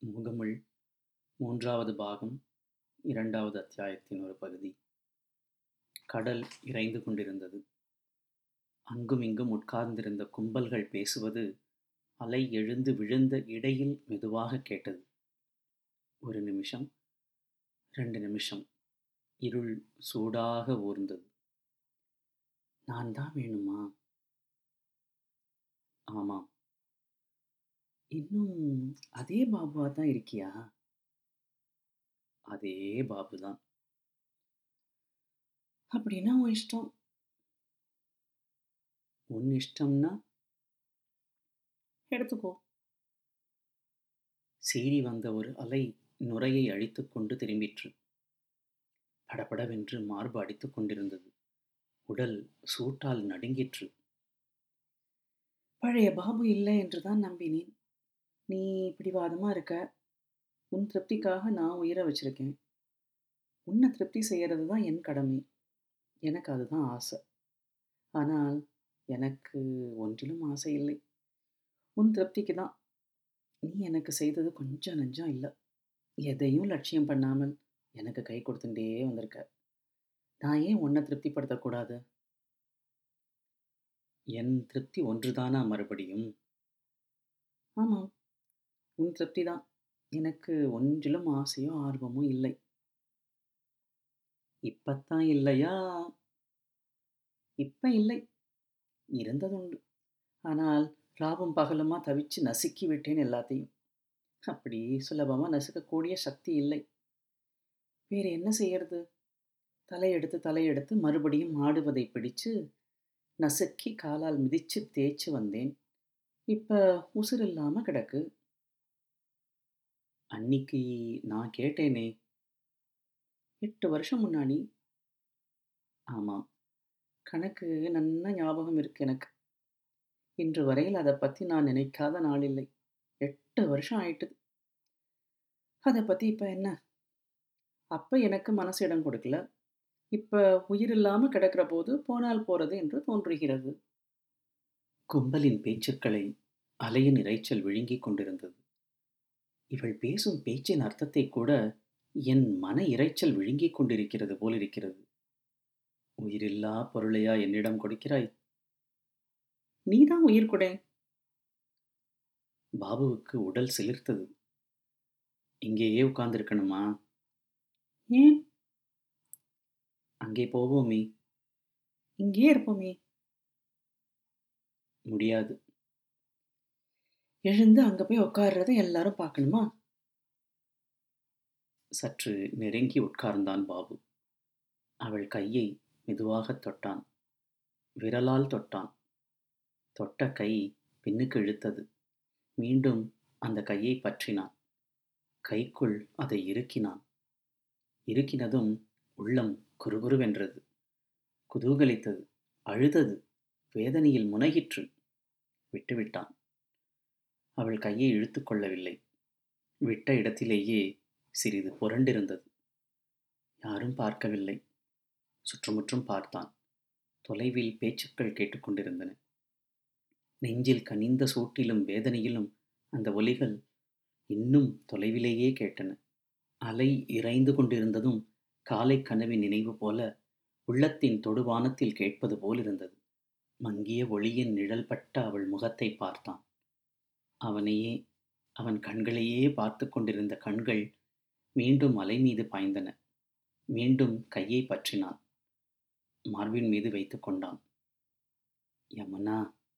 முகமுள் மூன்றாவது பாகம், இரண்டாவது அத்தியாயத்தின் ஒரு பகுதி. கடல் இரைந்து கொண்டிருந்தது. அங்கும் இங்கும் உட்கார்ந்திருந்த கும்பல்கள் பேசுவது அலை எழுந்து விழுந்த இடையில் மெதுவாக கேட்டது. 1 நிமிஷம், 2 நிமிஷம். இருள் சூடாக ஊர்ந்தது. நான் தான் வேணுமா? ஆமாம். இன்னும் அதே பாபுவா தான் இருக்கியா? அதே பாபுதான். அப்படின்னா உன் இஷ்டம். உன் இஷ்டம்னா எடுத்துக்கோ. சீறி வந்த ஒரு அலை நுரையை அழித்துக்கொண்டு திரும்பிற்று. படபடவென்று மார்பு அடித்துக் கொண்டிருந்தது. உடல் சூட்டால் நடுங்கிற்று. பழைய பாபு இல்லை என்றுதான் நம்பினேன். நீ பிடிவாதமா இருக்க. உன் திருப்திக்காக நான் உயிரை வச்சிருக்கேன். உன்னை திருப்தி செய்யறது தான் என் கடமை. எனக்கு அதுதான் ஆசை. ஆனால் எனக்கு ஒன்றிலும் ஆசை இல்லை. உன் திருப்திக்கு தான். நீ எனக்கு செய்தது கொஞ்சம் நஞ்சம் இல்லை. எதையும் லட்சியம் பண்ணாமல் எனக்கு கை கொடுத்துட்டே வந்திருக்க. நான் ஏன் உன்னை திருப்திப்படுத்தக்கூடாது? என் திருப்தி ஒன்றுதானா மறுபடியும்? ஆமாம், உன் திருப்தி தான். எனக்கு ஒன்றிலும் ஆசையோ ஆர்வமோ இல்லை. இப்பத்தான் இல்லையா? இப்ப இல்லை. இருந்ததுண்டு. ஆனால் ராவும் பகலுமா தவிச்சு நசுக்கி விட்டேன் எல்லாத்தையும். அப்படி சுலபமா நசுக்கக்கூடிய சக்தி இல்லை. வேறு என்ன செய்யறது? தலையெடுத்து தலையெடுத்து மறுபடியும் ஆடுவதை பிடிச்சு நசுக்கி காலால் மிதிச்சு தேய்ச்சு வந்தேன். இப்ப உசுரில்லாம கிடக்கு. அன்னிக்கு நான் கேட்டேனே. 8 வருஷம் முன்னாடி. ஆமாம், கணக்கு நன்னா ஞாபகம் இருக்கு எனக்கு. இன்று வரையில் அதை பற்றி நான் நினைக்காத நாள் இல்லை. 8 வருஷம் ஆயிட்டுது. அதை பற்றி இப்போ என்ன? அப்போ எனக்கு மனசு இடம் கொடுக்கல. இப்போ உயிர் இல்லாமல் கிடக்கிற போது போனால் போறது என்று தோன்றுகிறது. கும்பலின் பேச்சுக்களை அலையின் இரைச்சல் விழுங்கிக் கொண்டிருந்தது. இவள் பேசும் பேச்சின் அர்த்தத்தை கூட என் மன இரைச்சல் விழுங்கிக் கொண்டிருக்கிறது போலிருக்கிறது. உயிரில்லா பொருளையா என்னிடம் கொடுக்கிறாய்? நீதான் உயிர் கொடே. பாபுவுக்கு உடல் சிலிர்த்தது. இங்கேயே உட்கார்ந்திருக்கணுமா? ஏன்? அங்கே போவோமே. இங்கே இருப்போமே. முடியாது. எழுந்து அங்கே போய் உட்கார்றதை எல்லாரும் பார்க்கணுமா? சற்று நெருங்கி உட்கார்ந்தான் பாபு. அவள் கையை மெதுவாக தொட்டான். விரலால் தொட்டான். தொட்ட கை பின்னுக்கு இழுத்தது. மீண்டும் அந்த கையை பற்றினான். கைக்குள் அதை இறுக்கினான். இறுக்கினதும் உள்ளம் குறுகுறுவென்றது. குதூகலித்தது. அழுதது. வேதனையில் முனகிற்று. விட்டுவிட்டான். அவள் கையை இழுத்து கொள்ளவில்லை. விட்ட இடத்திலேயே சிறிது புரண்டிருந்தது. யாரும் பார்க்கவில்லை. சுற்றுமுற்றும் பார்த்தான். தொலைவில் பேச்சுக்கள் கேட்டுக்கொண்டிருந்தன. நெஞ்சில் கனிந்த சூட்டிலும் வேதனையிலும் அந்த ஒலிகள் இன்னும் தொலைவிலேயே கேட்டன. அலை இரைந்து கொண்டிருந்ததும் காலை கனவின் நினைவு போல உள்ளத்தின் தொடுவானத்தில் கேட்பது போலிருந்தது. மங்கிய ஒளியின் நிழல் பட்ட அவள் முகத்தை பார்த்தான். அவனையே, அவன் கண்களையே பார்த்து கொண்டிருந்த கண்கள் மீண்டும் அலை மீது பாய்ந்தன. மீண்டும் கையை பற்றினான். மார்பின் மீது வைத்து கொண்டான். யமுனா.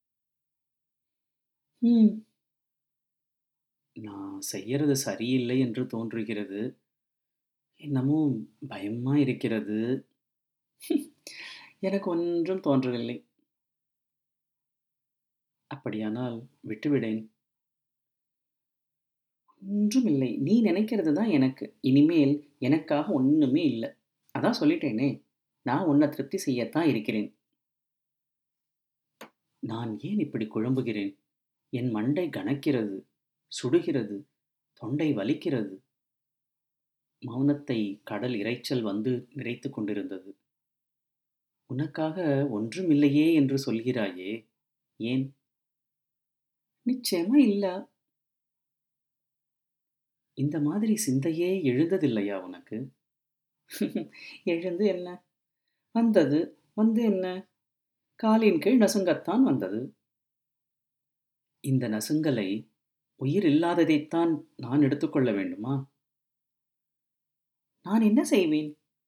நான் செய்யறது சரியில்லை என்று தோன்றுகிறது. என்னமோ பயமா இருக்கிறது. எனக்கு ஒன்றும் தோன்றவில்லை. அப்படியானால் விட்டுவிடேன். ஒன்றும் இல்லை. நீ நினைக்கிறது தான் எனக்கு. இனிமேல் எனக்காக ஒன்றுமே இல்லை. அதான் சொல்லிட்டேனே, நான் உன்னை திருப்தி செய்யத்தான் இருக்கிறேன். நான் ஏன் இப்படி குழம்புகிறேன்? என் மண்டை கனக்கிறது, சுடுகிறது, தொண்டை வலிக்கிறது. மௌனத்தை கடல் இரைச்சல் வந்து நிறைத்து கொண்டிருந்தது. உனக்காக ஒன்றுமில்லையே என்று சொல்கிறாயே, ஏன்? நிச்சயமா இல்ல. இந்த மாதிரி சிந்தையே எழுந்ததில்லையா உனக்கு? எழுந்து என்ன? வந்தது. வந்து என்ன? காலின் கீழ் நசுங்கத்தான் வந்தது. இந்த நசுங்கலை உயிர் இல்லாததைத்தான் நான் எடுத்துக்கொள்ள வேண்டுமா? நான் என்ன செய்வேன்?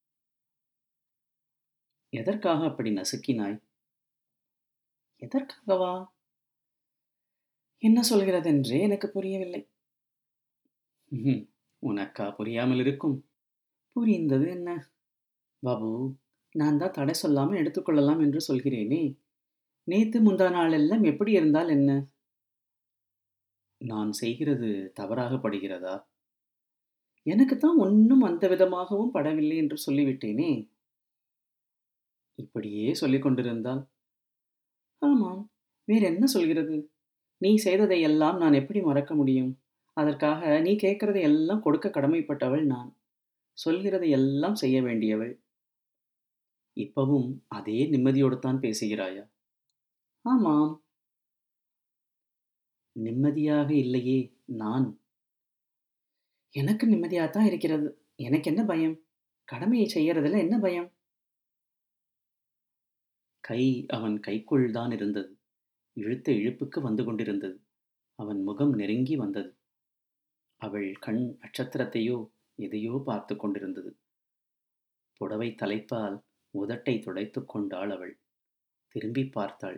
எதற்காக அப்படி நசுக்கினாய்? எதற்காகவா? என்ன சொல்கிறதென்றே எனக்கு புரியவில்லை. ம்ஹும். உனக்கா புரியாமல் இருக்கும்? புரிந்தது என்ன? பாபு, நான் தான் தடை சொல்லாமல் எடுத்துக்கொள்ளலாம் என்று சொல்கிறேனே. நேத்து முந்தா நாளெல்லாம் எப்படி இருந்தால் என்ன? நான் செய்கிறது தவறாக படுகிறதா? எனக்குத்தான் ஒன்னும் அந்த விதமாகவும் படவில்லை என்று சொல்லிவிட்டேனே. இப்படியே சொல்லிக் கொண்டிருந்தால்? ஆமாம், வேறென்ன சொல்கிறது? நீ செய்ததை எல்லாம் நான் எப்படி மறக்க முடியும்? அதற்காக நீ கேட்கிறதை எல்லாம் கொடுக்க கடமைப்பட்டவள் நான். சொல்கிறதை எல்லாம் செய்ய வேண்டியவள். இப்பவும் அதே நிம்மதியோடு தான் பேசுகிறாயா? ஆமாம். நிம்மதியாக இல்லையே நான். எனக்கு நிம்மதியாத்தான் இருக்கிறது. எனக்கு என்ன பயம்? கடமையை செய்யறதுல என்ன பயம்? கை அவன் கைக்குள் தான் இருந்தது. இழுத்த இழுப்புக்கு வந்து கொண்டிருந்தது. அவன் முகம் நெருங்கி வந்தது. அவள் கண் நட்சத்திரத்தையோ எதையோ பார்த்து கொண்டிருந்தது. புடவை தலைப்பால் உதட்டை துடைத்துக் கொண்டாள் அவள். திரும்பி பார்த்தாள்.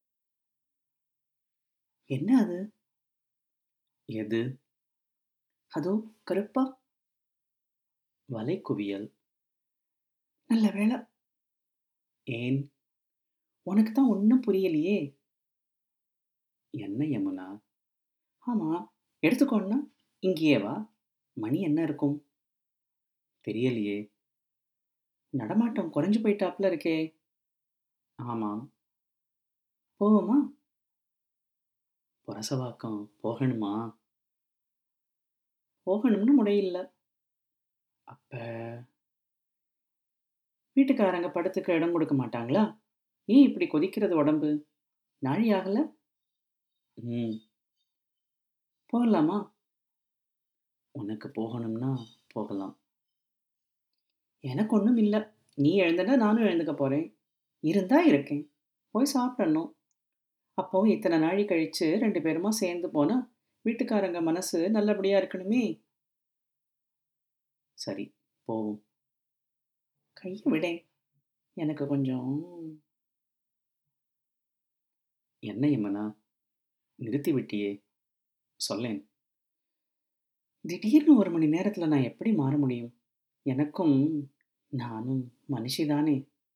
என்ன அது? எது? அதோ கருப்பா? வலைக்குவியல். நல்ல வேளை. ஏன்? உனக்கு தான் ஒன்னும் புரியலையே. என்ன யமுனா? ஆமா, எடுத்துக்கோன்னா இங்கேயே வா. மணி என்ன இருக்கும்? தெரியலையே. நடமாட்டம் குறைஞ்சு போயிட்டாப்ல இருக்கே. ஆமாம். போவோமா? புரசவாக்கம் போகணுமா? போகணும்னு முடியல. அப்ப வீட்டுக்காரங்க படுத்துக்க இடம் கொடுக்க மாட்டாங்களா? ஏன் இப்படி கொதிக்கிறது உடம்பு? நாழி ஆகல? ம். போகலாமா? உனக்கு போகணும்னா போகலாம். எனக்கு ஒன்றும் இல்லை. நீ எழுந்தனா நானும் எழுந்துக்க போறேன். இருந்தா இருக்கேன். போய் சாப்பிடணும். அப்போ இத்தனை நாழி கழிச்சு 2 பேருமா சேர்ந்து போனா வீட்டுக்காரங்க மனசு நல்லபடியா இருக்கணுமே. சரி, போவோம். கைய விடேன். எனக்கு கொஞ்சம். என்ன யமுனா? நிறுத்தி விட்டியே. சொல்லேன். திடீர்னு 1 மணி நேரத்துல நான் எப்படி மாற முடியும்? எனக்கும் நானும் மனுஷிதானே.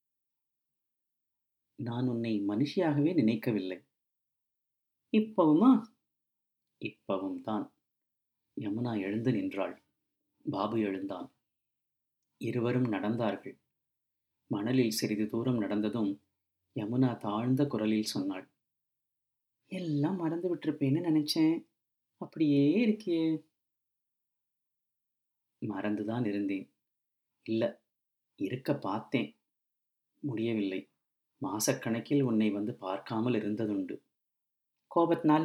நான் உன்னை மனுஷியாகவே நினைக்கவில்லை. இப்பவுமா? இப்பவும் தான். யமுனா எழுந்து நின்றாள். பாபு எழுந்தான். இருவரும் நடந்தார்கள். மணலில் சிறிது தூரம் நடந்ததும் யமுனா தாழ்ந்த குரலில் சொன்னாள். எல்லாம் மறந்து விட்டிருப்பேன்னு நினைச்சேன். அப்படியே இருக்கியே. மறந்துதான் இருந்தேன். இல்ல, இருக்க பார்த்தேன். முடியவில்லை. மாசக்கணக்கில் உன்னை வந்து பார்க்காமல் இருந்ததுண்டு. கோபத்தினால?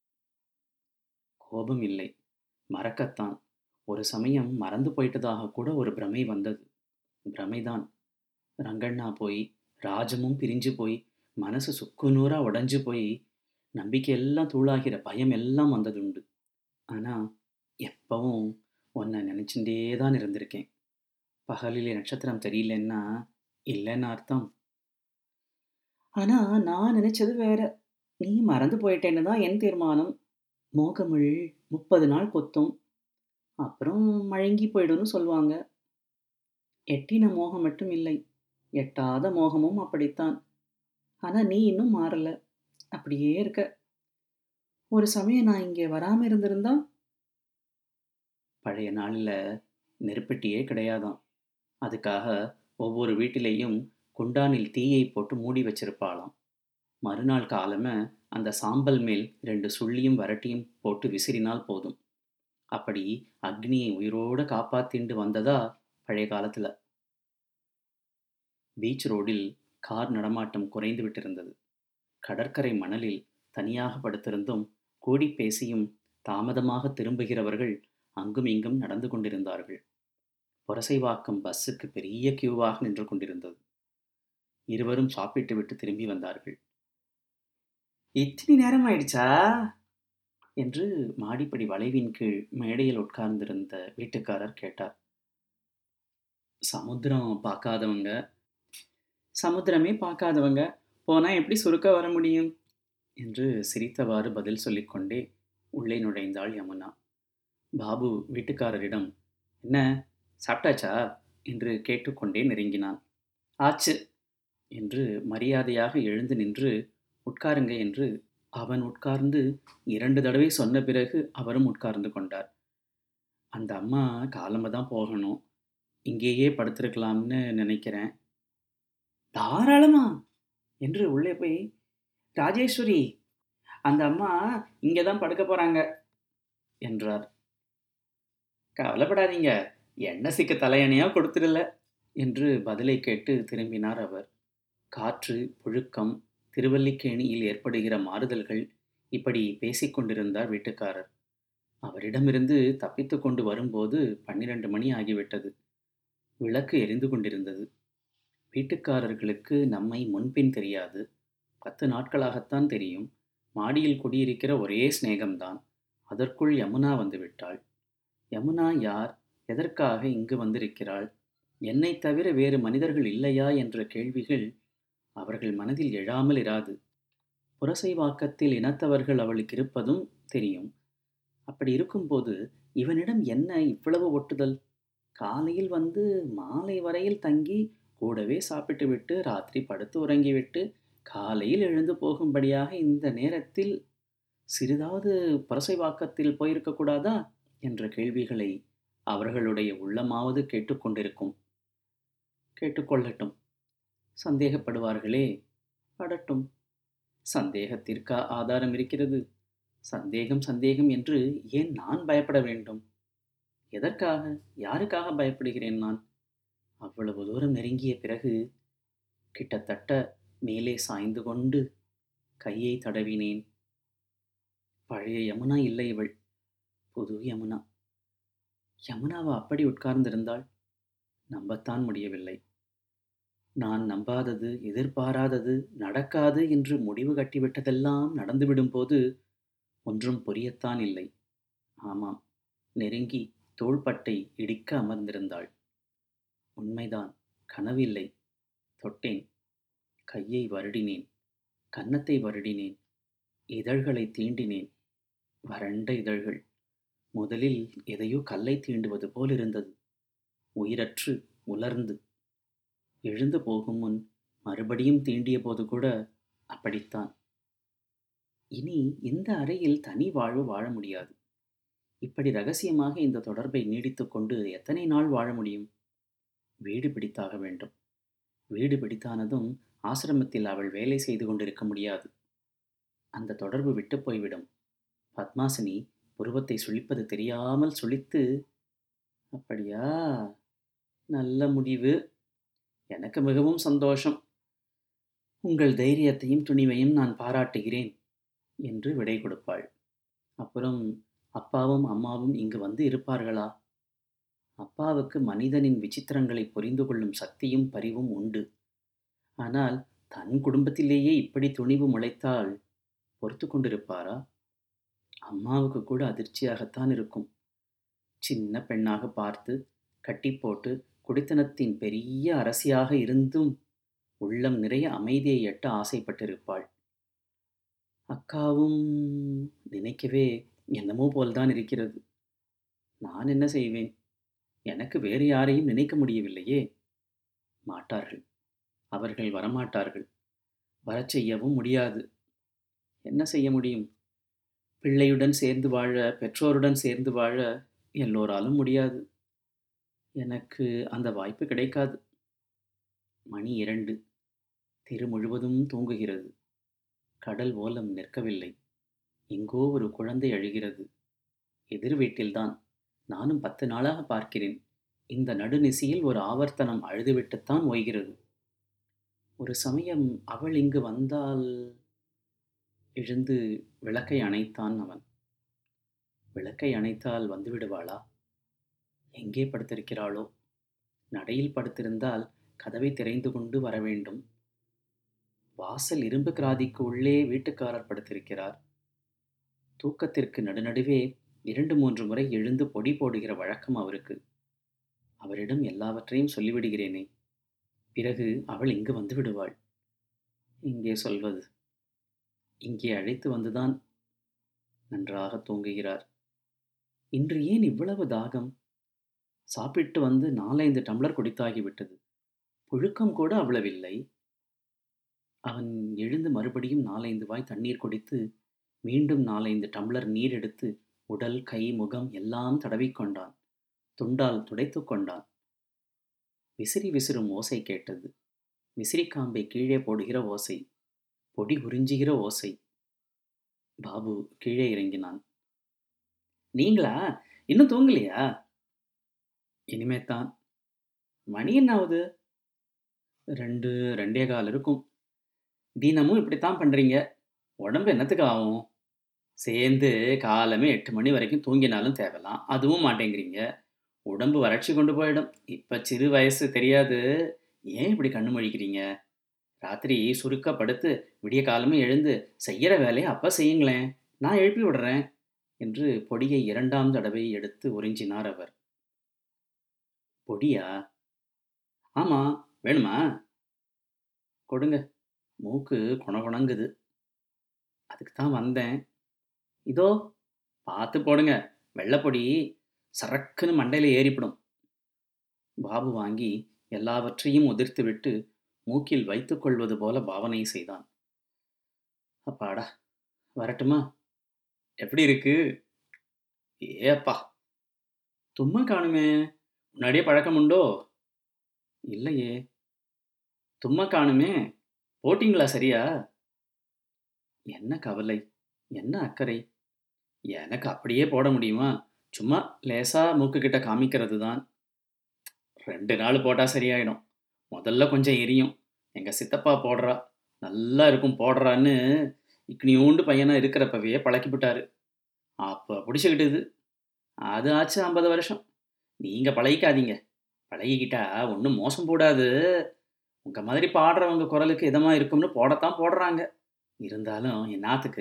கோபம் இல்லை, மறக்கத்தான். ஒரு சமயம் மறந்து போயிட்டதாக கூட ஒரு பிரமை வந்தது. பிரமைதான். ரங்கண்ணா போய், ராஜமும் பிரிஞ்சு போய், மனசு சுக்குநூறா உடைஞ்சு போய், நம்பிக்கை எல்லாம் தூளாகிற பயம் எல்லாம் வந்ததுண்டு. ஆனா எப்பவும் உன்னை நினைச்சுட்டே தான் இருந்திருக்கேன். பகலிலே நட்சத்திரம் தெரியலன்னா இல்லைன்னு அர்த்தம். ஆனா நான் நினைச்சது வேற. நீ மறந்து போயிட்டேன்னு தான் என் தீர்மானம். மோகமுள் 30 நாள் கொத்தும். அப்புறம் மழுங்கி போயிடும்னு சொல்லுவாங்க. எட்டின மோகம் மட்டும் இல்லை, எட்டாத மோகமும் அப்படித்தான். ஆனா நீ இன்னும் மாறல. அப்படியே இருக்க. ஒரு சமயம் நான் இங்கே வராம இருந்திருந்தா? பழைய நாளில் நெருப்பெட்டியே கிடையாதாம். அதுக்காக ஒவ்வொரு வீட்டிலேயும் குண்டானில் தீயை போட்டு மூடி வச்சிருப்பாளாம். மறுநாள் காலமே அந்த சாம்பல் மேல் 2 சுள்ளியும் வரட்டியும் போட்டு விசிறினால் போதும். அப்படி அக்னியை உயிரோட காப்பாத்திண்டு வந்ததா பழைய காலத்துல. பீச் ரோடில் கார் நடமாட்டம் குறைந்து விட்டிருந்தது. கடற்கரை மணலில் தனியாக படுத்திருந்தும் கூடி பேசியும் தாமதமாக திரும்புகிறவர்கள் அங்கும் இங்கும் நடந்து கொண்டிருந்தார்கள். புரசைவாக்கம் பஸ்ஸுக்கு பெரிய கியூவாக நின்று கொண்டிருந்தது. இருவரும் சாப்பிட்டு விட்டு திரும்பி வந்தார்கள். இத்தனை நேரம் ஆயிடுச்சா என்று மாடிப்படி வளைவின் கீழ் மேடையில் உட்கார்ந்திருந்த வீட்டுக்காரர் கேட்டார். சமுத்திரம் பார்க்காதவங்க, சமுத்திரமே பார்க்காதவங்க போனா எப்படி சுருக்க வர முடியும் என்று சிரித்தவாறு பதில் சொல்லிக்கொண்டே உள்ளே நுழைந்தாள் யமுனா. பாபு வீட்டுக்காரரிடம், என்ன சாப்பிட்டாச்சா என்று கேட்டுக்கொண்டே நெருங்கினான். ஆச்சு என்று மரியாதையாக எழுந்து நின்று, உட்காருங்க என்று அவன் உட்கார்ந்து 2 தடவை சொன்ன பிறகு அவரும் உட்கார்ந்து கொண்டார். அந்த அம்மா காலம்ப தான் போகணும், இங்கேயே படுத்திருக்கலாம்னு நினைக்கிறேன். தாராளமா என்று உள்ளே போய், ராஜேஸ்வரி, அந்த அம்மா இங்கே தான் படுக்க போறாங்க என்றார். கவலைப்படாதீங்க, எண்ணெய் சிக்க தலையணையா கொடுத்துடல என்று பதிலை கேட்டு திரும்பினார் அவர். காற்று, புழுக்கம், திருவல்லிக்கேணியில் ஏற்படுகிற மாறுதல்கள், இப்படி பேசிக்கொண்டிருந்தார் வீட்டுக்காரர். அவரிடமிருந்து தப்பித்து கொண்டு வரும்போது 12 மணி ஆகிவிட்டது. விளக்கு எரிந்து கொண்டிருந்தது. வீட்டுக்காரர்களுக்கு நம்மை முன்பின் தெரியாது. 10 நாட்களாகத்தான் தெரியும். மாடியில் குடியிருக்கிற ஒரே சிநேகம்தான். அதற்குள் யமுனா வந்துவிட்டாள். யமுனா யார்? எதற்காக இங்கு வந்திருக்கிறாள்? என்னை தவிர வேறு மனிதர்கள் இல்லையா என்ற கேள்விகள் அவர்கள் மனதில் எழாமல் இராது. புரசைவாக்கத்தில் இனத்தவர்கள் அவளுக்கு இருப்பதும் தெரியும். அப்படி இருக்கும்போது இவனிடம் என்ன இவ்வளவு ஒட்டுதல்? காலையில் வந்து மாலை வரையில் தங்கி கூடவே சாப்பிட்டுவிட்டு ராத்திரி படுத்து உறங்கிவிட்டு காலையில் எழுந்து போகும்படியாக இந்த நேரத்தில் சிறிதாவது புரசைவாக்கத்தில் போயிருக்கக்கூடாதா என்ற கேள்விகளை அவர்களுடைய உள்ளமாவது கேட்டுக்கொண்டிருக்கும். கேட்டுக்கொள்ளட்டும். சந்தேகப்படுவார்களே, படட்டும். சந்தேகத்திற்கா ஆதாரம் இருக்கிறது? சந்தேகம் சந்தேகம் என்று ஏன் நான் பயப்பட வேண்டும்? எதற்காக, யாருக்காக பயப்படுகிறேன் நான்? அவ்வளவு தூரம் நெருங்கிய பிறகு கிட்டத்தட்ட மேலே சாய்ந்து கொண்டு கையை தடவினேன். பழைய யமுனா இல்லை இவள், புது யமுனா. யமுனாவா அப்படி உட்கார்ந்திருந்தாள்? நம்பத்தான் முடியவில்லை. நான் நம்பாதது, எதிர்பாராதது, நடக்காது என்று முடிவு கட்டிவிட்டதெல்லாம் நடந்துவிடும்போது ஒன்றும் புரியத்தான் இல்லை. ஆமாம், நெருங்கி தோள்பட்டை இடிக்க அமர்ந்திருந்தாள். உண்மைதான், கனவில்லை. தொட்டேன். கையை வருடினேன், கன்னத்தை வருடினேன், இதழ்களை தீண்டினேன். வறண்ட இதழ்கள். முதலில் எதையோ கல்லை தீண்டுவது போல் இருந்தது. உயிரற்று, உலர்ந்து. எழுந்து போகும் முன் மறுபடியும் தீண்டிய போது கூட அப்படித்தான். இனி இந்த அறையில் தனி வாழ்வு வாழ முடியாது. இப்படி ரகசியமாக இந்த தொடர்பை நீடித்துக் கொண்டு எத்தனை நாள் வாழ முடியும்? வீடு பிடித்தாக வேண்டும். வீடு பிடித்தானதும் ஆசிரமத்தில் அவள் வேலை செய்து கொண்டிருக்க முடியாது. அந்த தொடர்பு விட்டு போய்விடும். பத்மாசினி புருவத்தை சுழிப்பது தெரியாமல் சுழித்து, அப்படியா, நல்ல முடிவு, எனக்கு மிகவும் சந்தோஷம், உங்கள் தைரியத்தையும் துணிவையும் நான் பாராட்டுகிறேன் என்று விடை கொடுப்பாள். அப்புறம் அப்பாவும் அம்மாவும் இங்கு வந்து இருப்பார்களா? அப்பாவுக்கு மனிதனின் விசித்திரங்களை புரிந்து கொள்ளும் சக்தியும் பரிவும் உண்டு. ஆனால் தன் குடும்பத்திலேயே இப்படி துணிவு முளைத்தால் பொறுத்து கொண்டிருப்பாரா? அம்மாவுக்கு கூட அதிர்ச்சியாகத்தான் இருக்கும். சின்ன பெண்ணாக பார்த்து கட்டி போட்டு குடித்தனத்தின் பெரிய அரசியாக இருந்தும் உள்ளம் நிறைய அமைதியை எட்ட ஆசைப்பட்டிருப்பாள். அக்காவும் நினைக்கவே என்னமோ போல்தான் இருக்கிறது. நான் என்ன செய்வேன்? எனக்கு வேறு யாரையும் நினைக்க முடியவில்லையே. மாட்டார்கள். அவர்கள் வரமாட்டார்கள். வரச் செய்யவும் முடியாது. என்ன செய்ய முடியும்? பிள்ளையுடன் சேர்ந்து வாழ, பெற்றோருடன் சேர்ந்து வாழ எல்லோராலும் முடியாது. எனக்கு அந்த வாய்ப்பு கிடைக்காது. மணி 2. தெரு முழுவதும் தூங்குகிறது. கடல் ஓலம் நிற்கவில்லை. எங்கோ ஒரு குழந்தை அழுகிறது. எதிர் வீட்டில்தான். நானும் 10 நாளாக பார்க்கிறேன். இந்த நடுநிசியில் ஒரு ஆவர்த்தனம் அழுதுவிட்டுத்தான் ஓய்கிறது. ஒரு சமயம் அவள் இங்கு வந்தால்... எழுந்து விளக்கை அணைத்தான் அவன். விளக்கை அணைத்தால் வந்து விடுவாளா? எங்கே படுத்திருக்கிறாளோ? நடையில் படுத்திருந்தால் கதவை திறந்து கொண்டு வரவேண்டும். வாசல் இரும்பு கிராதிக்கு உள்ளே வீட்டுக்காரர் படுத்திருக்கிறார். தூக்கத்திற்கு நடுநடுவே 2, 3 முறை எழுந்து பொடி போடுகிற வழக்கம் அவருக்கு. அவரிடம் எல்லாவற்றையும் சொல்லிவிடுகிறேனே. பிறகு அவள் இங்கு வந்து விடுவாள். இங்கே சொல்வது? இங்கே அழைத்து வந்துதான் நன்றாக தூங்குகிறார். இன்று ஏன் இவ்வளவு தாகம்? சாப்பிட்டு வந்து 4, 5 டம்ளர் குடித்தாகிவிட்டது. புழுக்கம் கூட அவ்வளவில்லை. அவன் எழுந்து மறுபடியும் 4, 5 வாய் தண்ணீர் குடித்து மீண்டும் 4, 5 டம்ளர் நீர் எடுத்து உடல், கை, முகம் எல்லாம் தடவிக்கொண்டான். துண்டால் துடைத்து கொண்டான். விசிறி விசிறும் ஓசை கேட்டது. விசிறிக்காம்பை கீழே போடுகிற ஓசை. பொடி உறிஞ்சுகிற ஓசை. பாபு கீழே இறங்கினான். நீங்களா? இன்னும் தூங்கலையா? இனிமேத்தான். மணி என்ன ஆகுது? 2, 2:15 இருக்கும். தினமும் இப்படித்தான் பண்றீங்க. உடம்பு என்னத்துக்கு ஆகும்? சேர்ந்து காலமே 8 மணி வரைக்கும் தூங்கினாலும் தேவலாம். அதுவும் மாட்டேங்கிறீங்க. உடம்பு வறட்சி கொண்டு போயிடும். இப்ப சிறு வயசு தெரியாது. ஏன் இப்படி கண்ணு முழிக்கிறீங்க? ராத்திரி சுருக்க படுத்து விடிய காலமே எழுந்து செய்யற வேலையை அப்ப செய்யுங்களேன். நான் எழுப்பி விடுறேன் என்று பொடியை 2ஆம் தடவை எடுத்து உறிஞ்சினார் அவர். பொடியா? ஆமா. வேணுமா? கொடுங்க. மூக்கு குணகுணங்குது. அதுக்கு தான் வந்தேன். இதோ பார்த்து போடுங்க. வெள்ளைப்பொடி சரக்குன்னு மண்டையில ஏறிப்படும். பாபு வாங்கி எல்லாவற்றையும் உதிர்த்துவிட்டு மூக்கில் வைத்துக் கொள்வது போல பாவனை செய்தான். அப்பாடா, வரட்டுமா? எப்படி இருக்கு? ஏப்பா, தும்மா காணுமே. முன்னாடியே பழக்கம் உண்டோ? இல்லையே. தும்மா காணுமே. போட்டிங்களா சரியா? என்ன கவலை, என்ன அக்கறை? எனக்கு அப்படியே போட முடியுமா? சும்மா லேசா மூக்கு கிட்ட காமிக்கிறது தான். 2 நாள் போட்டா சரியாயிடும். முதல்ல கொஞ்சம் எரியும். எங்க சித்தப்பா போடுறா, நல்லா இருக்கும் போடுறான்னு இக்னியூண்டு பையனா இருக்கிறப்பவே பழக்கிவிட்டாரு. அப்ப பிடிச்சுக்கிட்டுது. அது ஆச்சு 50 வருஷம். நீங்க பழகிக்காதீங்க. பழகிக்கிட்டா ஒன்றும் மோசம் போடாது. உங்க மாதிரி பாடுறவங்க குரலுக்கு இதமா இருக்கும்னு போடத்தான் போடுறாங்க. இருந்தாலும் என்னாத்துக்கு?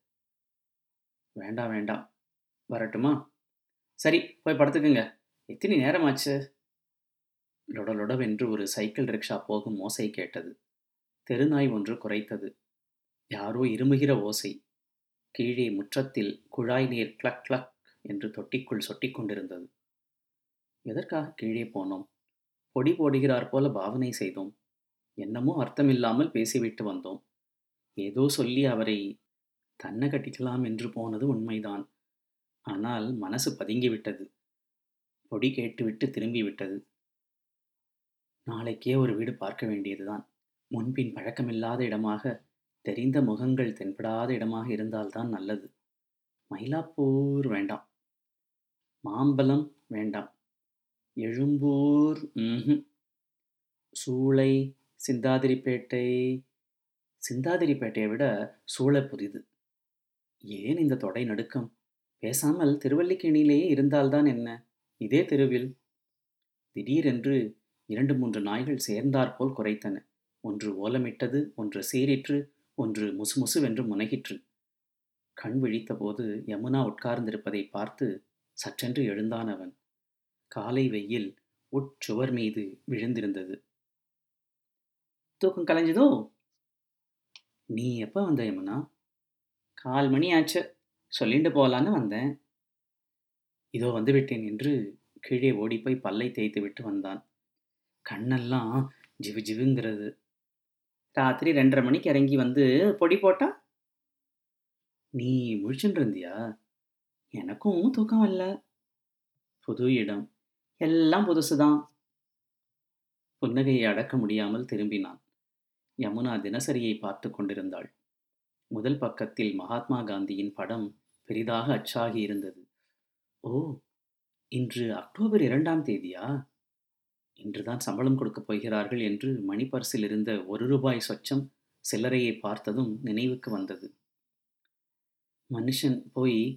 வேண்டாம் வேண்டாம். வரட்டுமா? சரி, போய் படுத்துக்குங்க. எத்தனை நேரமாச்சு? லொடலொடவென்று ஒரு சைக்கிள் ரிக்ஷா போகும் ஓசை கேட்டது. தெருநாய் ஒன்று குரைத்தது. யாரோ இருமுகிற ஓசை. கீழே முற்றத்தில் குழாய் நீர் கிளக் கிளக் என்று தொட்டிக்குள் சொட்டிக் கொண்டிருந்தது. எதற்காக கீழே போனோம்? பொடி போடுகிறார் போல பாவனை செய்தோம். என்னமோ அர்த்தமில்லாமல் பேசிவிட்டு வந்தோம். ஏதோ சொல்லி அவரை தன்னை கட்டிக்கலாம் என்று போனது உண்மைதான். ஆனால் மனசு பதுங்கிவிட்டது. பொடி கேட்டுவிட்டு திரும்பிவிட்டது. நாளைக்கே ஒரு வீடு பார்க்க வேண்டியதுதான். முன்பின் பழக்கமில்லாத இடமாக, தெரிந்த முகங்கள் தென்படாத இடமாக இருந்தால்தான் நல்லது. மயிலாப்பூர் வேண்டாம். மாம்பலம் வேண்டாம். எழும்பூர் சூளை, சிந்தாதிரிப்பேட்டை. சிந்தாதிரிப்பேட்டையை விட சூளை புதிது. ஏன் இந்த தொடை நடுக்கம்? பேசாமல் திருவல்லிக்கேணியிலேயே இருந்தால்தான் என்ன? இதே தெருவில். திடீரென்று 2, 3 நாய்கள் சேர்ந்தாற்போல் குரைத்தன. ஒன்று ஓலமிட்டது, ஒன்று சீறிற்று, ஒன்று முசுமுசுவென்று முனகிற்று. கண் விழித்தபோது யமுனா உட்கார்ந்திருப்பதை பார்த்து சற்றென்று எழுந்தான் அவன். காலை வெயில் உட்சுவர் மீது விழுந்திருந்தது. தூக்கம் கலைஞ்சதோ? நீ எப்ப வந்த யமுனா? 4 மணி ஆச்சு. சொல்லிண்டு போலான்னு வந்தேன். இதோ வந்துவிட்டேன் என்று கீழே ஓடிப்போய் பல்லை தேய்த்து விட்டு வந்தான். கண்ணெல்லாம் ஜிவு ஜிவுங்கிறது. ராத்திரி 2:30 மணிக்கு இறங்கி வந்து பொடி போட்டா? நீ முழிச்சுட்டு இருந்தியா? எனக்கும் தூக்கம் வரல. புது இடம். எல்லாம் புதுசுதான். புன்னகையை அடக்க முடியாமல் திரும்பினான். யமுனா தினசரியை பார்த்து கொண்டிருந்தாள். முதல் பக்கத்தில் மகாத்மா காந்தியின் படம் பெரிதாக அச்சாகி இருந்தது. ஓ, இன்று அக்டோபர் 2ஆம் தேதியா? இன்றுதான் சம்பளம் கொடுக்கப் போகிறார்கள் என்று மணிப்பர்சில் இருந்த ₹1 சொச்சம் சில்லறையை பார்த்ததும் நினைவுக்கு வந்தது. மனுஷன் போய்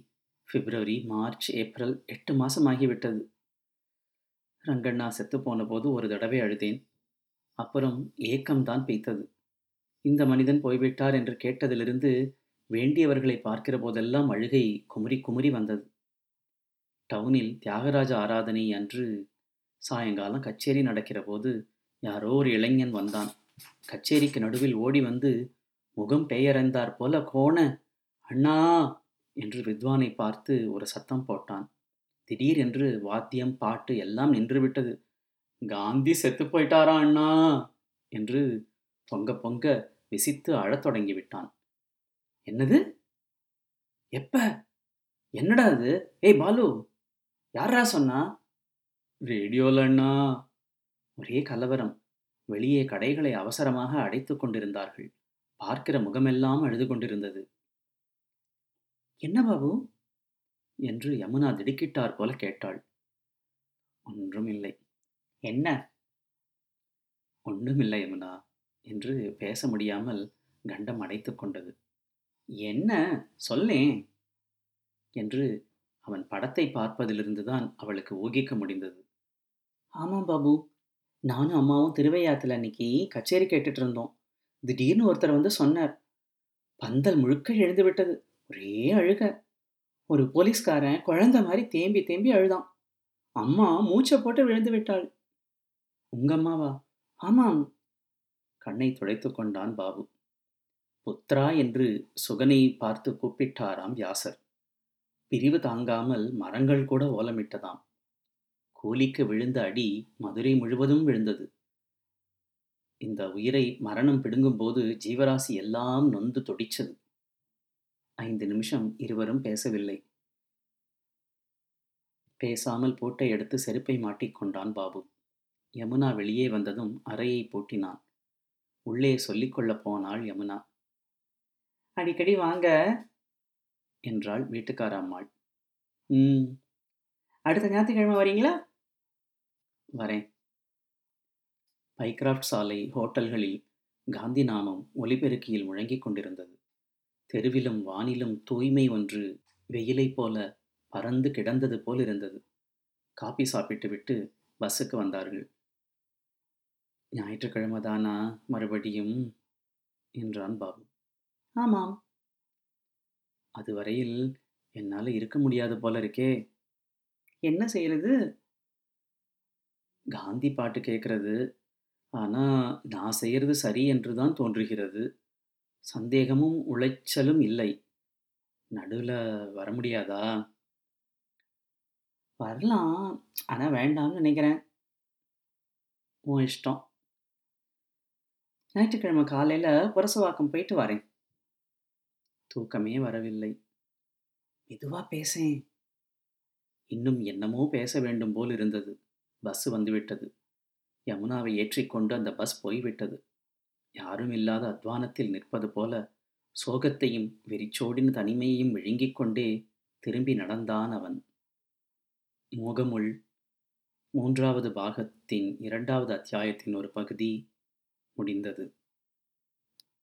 பிப்ரவரி, மார்ச், ஏப்ரல் 8 மாசமாகிவிட்டது. ரங்கண்ணா செத்துப் போனபோது ஒரு தடவை அழுதேன். அப்புறம் ஏக்கம்தான் பெய்த்தது. இந்த மனிதன் போய்விட்டார் என்று கேட்டதிலிருந்து வேண்டியவர்களை பார்க்கிற போதெல்லாம் அழுகை குமுறி குமுறி வந்தது. டவுனில் தியாகராஜ ஆராதனை அன்று சாயங்காலம் கச்சேரி நடக்கிறபோது யாரோ ஒரு இளைஞன் வந்தான். கச்சேரிக்கு நடுவில் ஓடி வந்து முகம் பெயர்ந்தாற் போல கோண, அண்ணா என்று வித்வானை பார்த்து ஒரு சத்தம் போட்டான். திடீரென்று வாத்தியம், பாட்டு எல்லாம் நின்றுவிட்டது. காந்தி செத்துப் போயிட்டாரா அண்ணா என்று பொங்க பொங்க விசித்து அழத் தொடங்கிவிட்டான். என்னது? எப்ப? என்னடா அது? ஏய் பாலு, யாரா சொன்னா? ரேடியோல அண்ணா. ஒரே கலவரம். வெளியே கடைகளை அவசரமாக அடைத்துக் கொண்டிருந்தார்கள். பார்க்கிற முகமெல்லாம் அழுது கொண்டிருந்தது. என்ன பாபு என்று யமுனா திடுக்கிட்டார் போல கேட்டாள். ஒன்றுமில்லை. என்ன? ஒன்றுமில்லை யமுனா என்று பேச முடியாமல் கண்டம் அடைத்துக் கொண்டது. என்ன சொல்லேன் என்று அவன் படத்தை பார்ப்பதிலிருந்துதான் அவளுக்கு ஊகிக்க முடிந்தது. ஆமாம் பாபு, நானும் அம்மாவும் திருவையாத்துல அன்னைக்கு கச்சேரி கேட்டுட்டு இருந்தோம். திடீர்னு ஒருத்தர் வந்து சொன்னார். பந்தல் முழுக்க எழுந்து விட்டது. ஒரே அழுக. ஒரு போலீஸ்காரன் குழந்தை மாதிரி தேம்பி தேம்பி அழுதான். அம்மா மூச்சை போட்டு விழுந்து விட்டாள். உங்க அம்மாவா? ஆமாம். கண்ணை துடைத்துக் கொண்டான் பாபு. புத்ரா என்று சுகனை பார்த்து கூப்பிட்டாராம் வியாசர். பிரிவு தாங்காமல் மரங்கள் கூட ஓலமிட்டதாம். கூலிக்கு விழுந்த அடி மதுரை முழுவதும் விழுந்தது. இந்த உயிரை மரணம் பிடுங்கும்போது ஜீவராசி எல்லாம் நொந்து தொடிச்சது. 5 நிமிஷம் இருவரும் பேசவில்லை. பேசாமல் பூட்டை எடுத்து செருப்பை மாட்டிக்கொண்டான் பாபு. யமுனா வெளியே வந்ததும் அறையை பூட்டினான். உள்ளே சொல்லிக் கொள்ளப் போனாள் யமுனா. அடிக்கடி வாங்க என்றாள் வீட்டுக்கார அம்மாள். அடுத்த ஞாயிற்றுக்கிழமை வரீங்களா? வரேன். பைக்ராஃப்ட் சாலை ஹோட்டல்களில் காந்தி நாமம் ஒலிபெருக்கியில் முழங்கிக் கொண்டிருந்தது. தெருவிலும் வானிலும் தூய்மை ஒன்று வெயிலைப் போல பறந்து கிடந்தது போல் இருந்தது. காபி சாப்பிட்டு விட்டு பஸ்ஸுக்கு வந்தார்கள். ஞாயிற்றுக்கிழமை தானா மறுபடியும் என்றான் பாபு. ஆமாம். அதுவரையில் என்னால் இருக்க முடியாது போல இருக்கே. என்ன செய்யறது? காந்தி பாட்டு கேட்கறது. ஆனா நான் செய்யறது சரி என்றுதான் தோன்றுகிறது. சந்தேகமும் உளைச்சலும் இல்லை. நடுவில் வர முடியாதா? வரலாம், ஆனா வேண்டாம்னு நினைக்கிறேன். உன் இஷ்டம். ஞாயிற்றுக்கிழமை காலையில புரசவாக்கம் போயிட்டு வரேன். தூக்கமே வரவில்லை. மெதுவா பேசேன். இன்னும் என்னமோ பேச வேண்டும் போல் இருந்தது. பஸ் வந்துவிட்டது. யமுனாவை ஏற்றிக்கொண்டு அந்த பஸ் போய்விட்டது. யாரும் இல்லாத அத்வானத்தில் நிற்பது போல சோகத்தையும் வெறிச்சோடின தனிமையையும் விழுங்கிக் கொண்டே திரும்பி நடந்தான் அவன். மோகமுள் 3வது பாகத்தின் 2வது அத்தியாயத்தின் ஒரு பகுதி முடிந்தது.